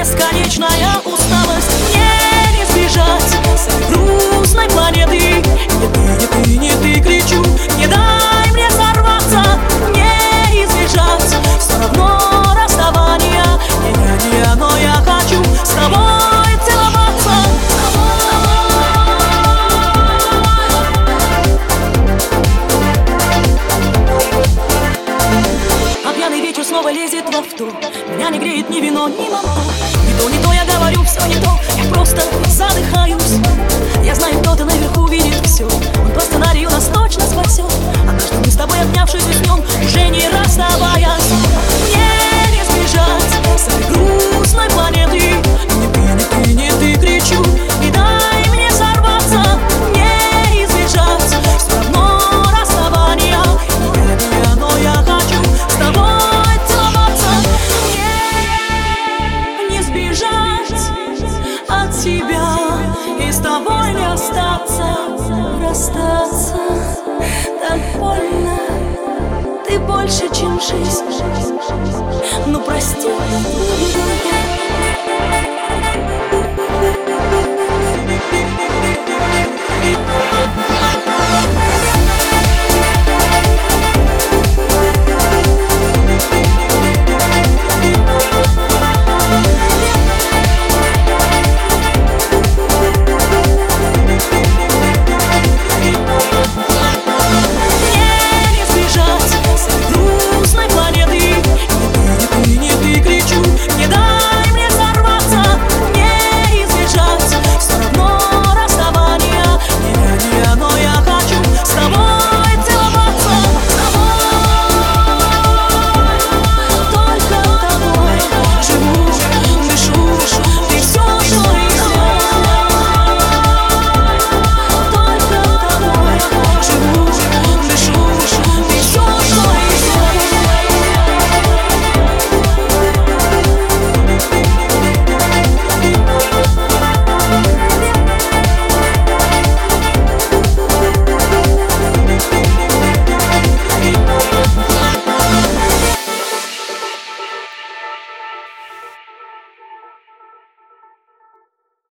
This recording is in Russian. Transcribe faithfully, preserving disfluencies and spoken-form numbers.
бесконечная усталость. Мне не сбежать с этой грустной планеты. Не ты, не ты, не ты, кричу, не дай мне сорваться. Мне избежать все равно расставания. Не, не, не, но я хочу с тобой целоваться. А пьяный ветер снова лезет во авто. Меня не греет ни вино, ни молоко. Не то, не то я говорю, все не то. Я просто задыхаюсь. Я знаю, кто-то наверху видит все. Он по сценарию нас точно спасет. Однажды мы с тобой, обнявшись, уснем, уже не расставаясь. Мне не сбежать с этой грустной планеты. Не ты, не ты, не ты, кричу, не дай мне сорваться. Мне избежать все равно расставания. Не, не, но я хочу с тобой целоваться. Мне не сбежать от тебя и с тобой не остаться. Расстаться так больно. Ты больше, чем жизнь. Ну прости, не беда.